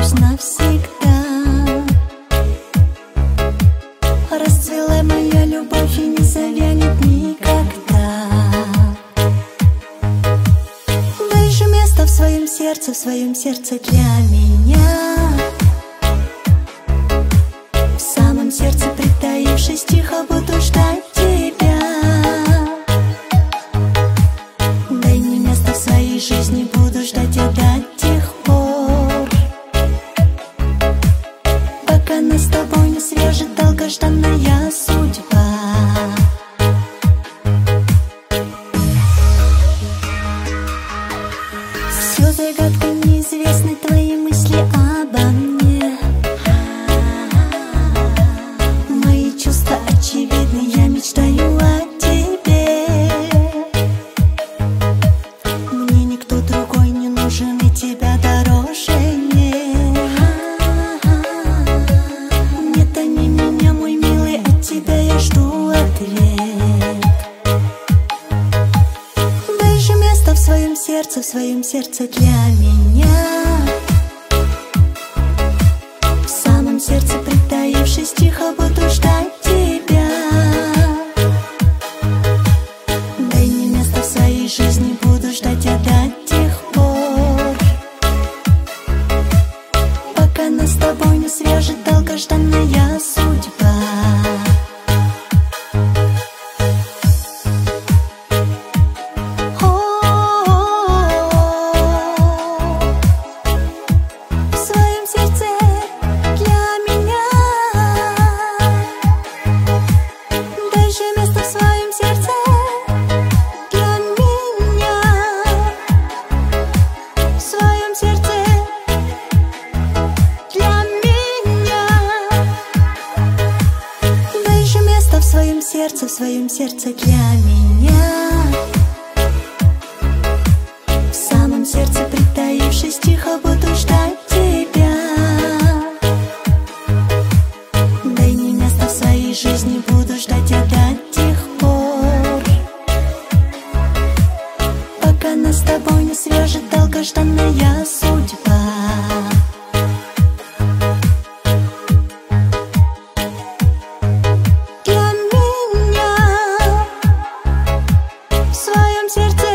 пусть навсегда. Расцвела моя любовь и не завянет никогда. Дай же место в своем сердце для меня. В самом сердце притаившись, тихо буду ждать тебя. Дай мне место в своей жизни, буду ждать я до тех пор, пока нас с тобой не свяжет долгожданная судьба. Все загадка неизвестны, твои мысли обо мне. Мои чувства очевидны, я мечтаю о тебе. Мне никто другой не нужен, и тебя дороже нет. Не томи меня, мой милый, от тебя я жду ответ. Дай же место в своем сердце для меня. В самом сердце притаившись, тихо буду ждать тебя. Дай мне место в своей жизни, буду ждать я до тех пор, пока нас с тобой не свяжет долгожданная судьба. В своем сердце для меня. В самом сердце притаившись, тихо буду ждать тебя. Дай мне место в своей жизни, буду ждать я до тех пор, пока нас с тобой не свяжет долгожданная судьба. В своем сердце